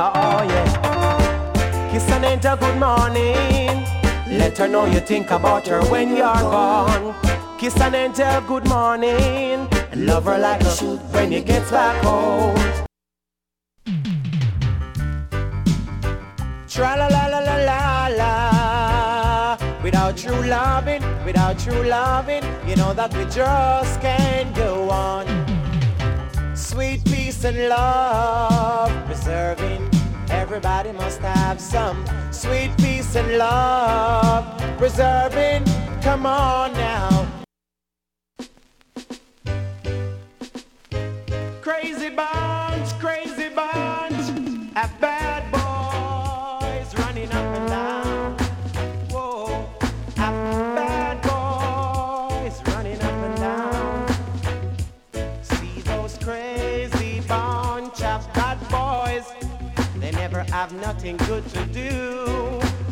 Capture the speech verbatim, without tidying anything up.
Oh yeah. Kiss an angel good morning. Let her know you think about her when you're gone. Kiss an angel good morning. And love her like a shoot when you get back home. Tra la la la la la la. Without true loving, without true loving, you know that we just can't go on. Sweet peace and love, preserving. Everybody must have some. Sweet peace and love, preserving. Come on now. Crazy bunch, crazy bunch, a bad boys running up and down. Whoa, a bad boys running up and down. See those crazy bunch of bad boys, they never have nothing good to do.